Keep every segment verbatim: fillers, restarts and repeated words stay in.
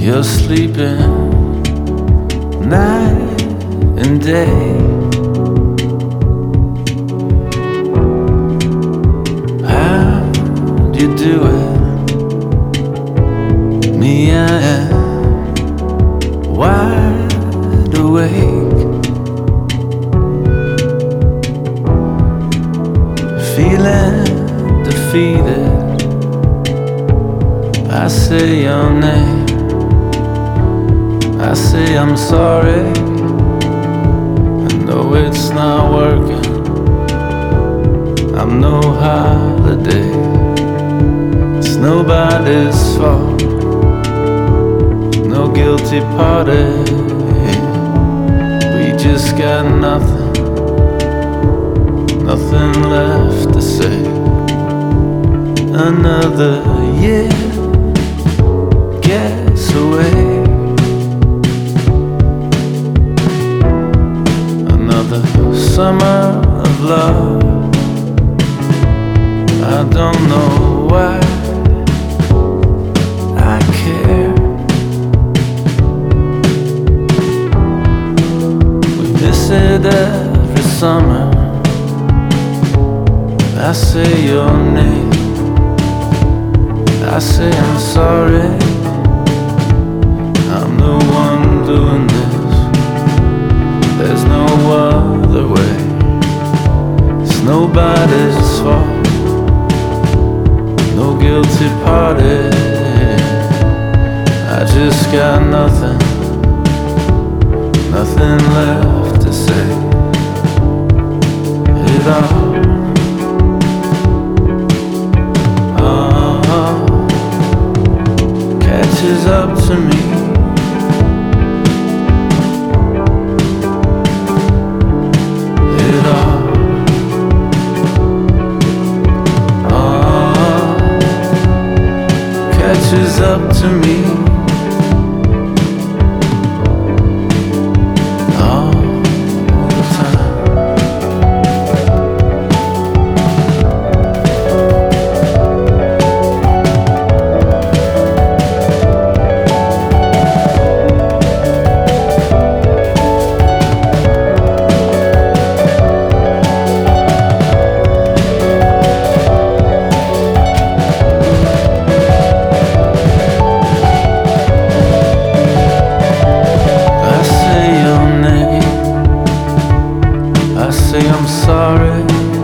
You're sleeping night and day. How do you do it? Me, I am wide awake, feeling defeated. I say your name, I say I'm sorry. I know it's not working, I'm no holiday. It's nobody's fault, no guilty party. We just got nothing, nothing left to say. Another year gets away, another summer of love. I don't know why I care. We miss it every summer. I say your name, I say I'm sorry. I'm the one doing this, there's no other way. It's nobody's fault, no guilty party. I just got nothing, nothing left to say. It all catches up to me. It all, all catches up to me. All the time. I say I'm sorry,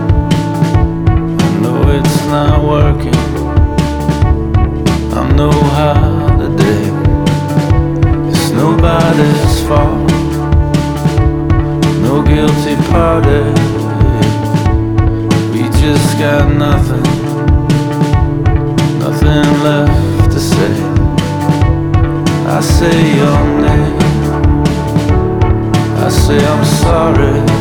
I know it's not working, I'm no holiday. It's nobody's fault, no guilty party. We just got nothing, nothing left to say. I say your name, I say I'm sorry.